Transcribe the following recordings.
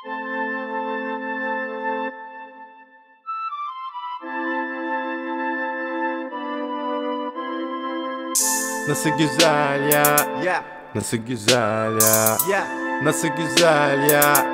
Nasıl güzel ya, nasıl güzel ya, nasıl güzel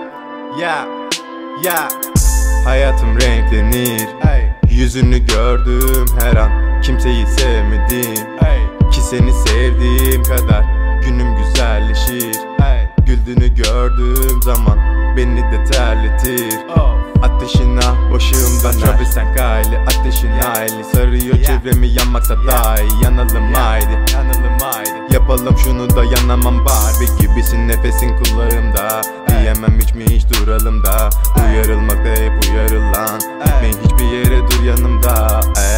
ya. Hayatım renklenir, yüzünü gördüm her an. Kimseyi sevmedim ki seni sevdiğim kadar. Günüm güzelleşir, güldüğünü gördüğüm zaman beni de terletir. Ateşin ah başımdan Travis Kayli, ateşin hayli sarıyor çevremi, yanmaksa daha iyi. Yanalım haydi, yapalım şunu da yanamam. Barbie gibisin, nefesin kulağımda. Diyemem hiç mi hiç duralım da. Uyarılmakta hep uyarılan, gitme hiçbir yere, dur yanımda.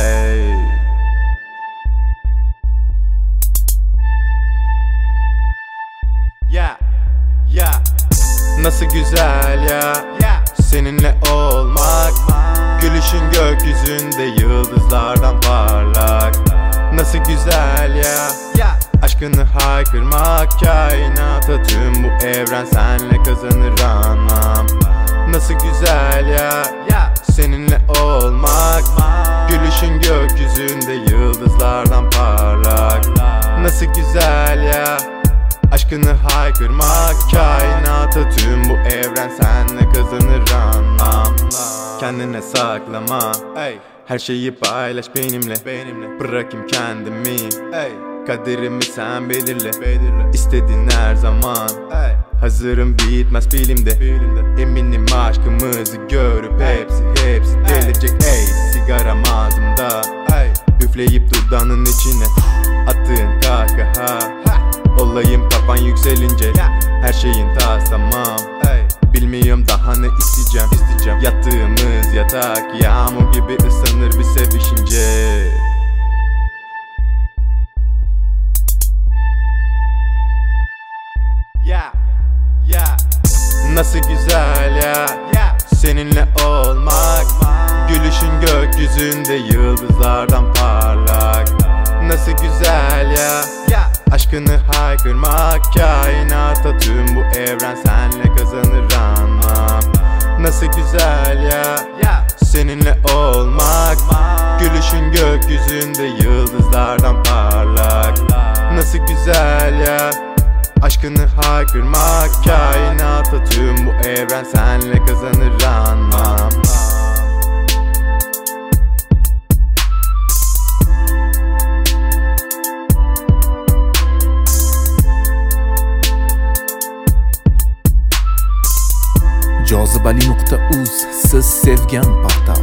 Nasıl güzel ya, seninle olmak. Gülüşün gökyüzünde yıldızlardan parlak. Nasıl güzel ya, aşkını haykırmak. Kainata tüm bu evren senle kazanır anlam. Nasıl güzel ya, seninle olmak. Gülüşün gökyüzünde yıldızlardan parlak. Nasıl güzel ya, aşkını haykırmak. Kainata tüm bu evren senle kazanır anlam. Kendine saklama, her şeyi paylaş benimle. Bırakayım kendimi, kaderimi sen belirle. İstediğin her zaman, hazırım bitmez bilimde. Eminim aşkımızı görüp hepsi delirecek. Sigaram ağzımda, üfleyip dudağının içine attığın kahkaha. Olayım kafan yükselince, her şeyin tas tamam. Bilmiyorum daha ne isteyeceğim. Yattığımız yatak yağmur gibi ıslanır bir sevişince. Nasıl güzel ya, seninle olmak. Gülüşün gökyüzünde yıldızlardan parlak. Nasıl güzel ya, aşkını haykırmak. Kainata tüm bu evren senle kazanır anlam. Nasıl güzel ya, seninle olmak. Gülüşün gökyüzünde yıldızlardan parlak. Nasıl güzel ya, aşkını haykırmak. Kainata tüm bu evren senle kazanır anlam. Cazibeli.uz, siz sevgan paxta.